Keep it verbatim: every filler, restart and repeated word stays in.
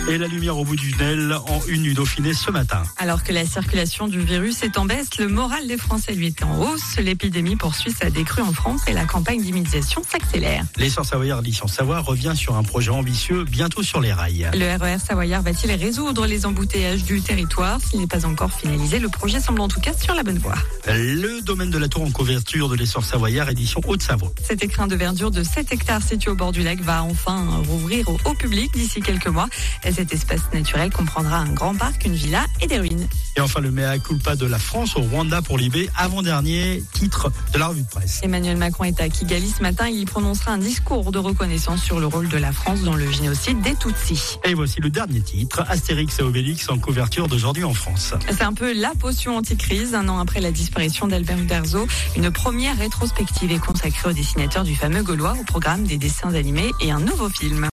Et la lumière au bout du tunnel en une du Dauphiné ce matin. Alors que la circulation du virus est en baisse, le moral des Français lui est en hausse. L'épidémie poursuit sa décrue en France et la campagne d'immunisation s'accélère. L'essor Savoyard Édition Savoie revient sur un projet ambitieux bientôt sur les rails. Le R E R Savoyard va-t-il résoudre les embouteillages du territoire? S'il n'est pas encore finalisé, le projet semble en tout cas sur la bonne voie. Le domaine de la Tour en couverture de l'essor Savoyard Édition Haute-Savoie. Cet écrin de verdure de sept hectares situé au bord du lac va enfin rouvrir au, au public d'ici quelques mois. Et cet espace naturel comprendra un grand parc, une villa et des ruines. Et enfin le mea culpa de la France au Rwanda pour l'I B, avant-dernier titre de la revue de presse. Emmanuel Macron est à Kigali ce matin. Il y prononcera un discours de reconnaissance sur le rôle de la France dans le génocide des Tutsis. Et voici le dernier titre, Astérix et Obélix en couverture d'aujourd'hui en France. C'est un peu la potion anti-crise. Un an après la disparition d'Albert Uderzo, une première rétrospective est consacrée au dessinateur du fameux Gaulois, au programme des dessins animés et un nouveau film.